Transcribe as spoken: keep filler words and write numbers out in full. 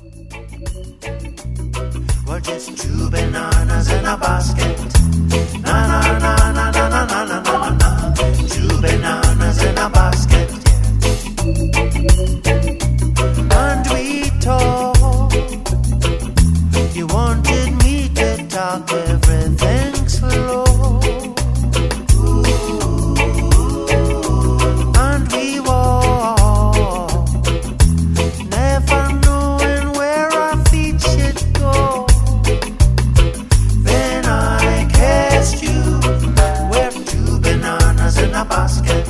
We're just two bananas in a basket. Na na na na na na na na na na. Two bananas in a basket. Yeah. And we talked. You wanted me to talk everything slow. And we walked, never knowing where our feet should go. Then I kissed you. We're two bananas in a basket.